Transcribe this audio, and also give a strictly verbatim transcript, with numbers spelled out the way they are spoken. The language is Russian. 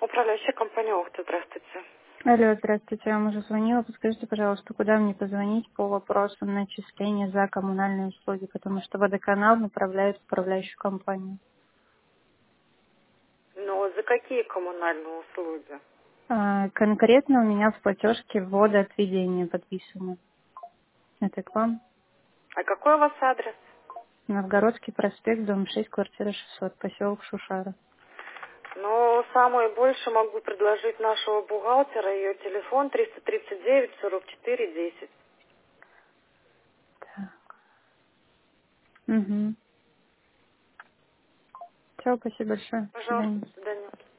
Управляющая компания Охта, здравствуйте. Алло, здравствуйте, я вам уже звонила. Подскажите, пожалуйста, куда мне позвонить по вопросам начисления за коммунальные услуги, потому что водоканал направляет в управляющую компанию. Но за какие коммунальные услуги? А, конкретно у меня в платежке водоотведение подписано. Это к вам? А какой у вас адрес? Новгородский проспект, дом шесть, квартира шестьсот, поселок Шушара. Ну, самое больше могу предложить нашего бухгалтера, ее телефон триста тридцать девять сорок четыре десять. Так. Угу. Все, спасибо большое. До Пожалуйста, свидания. до свидания.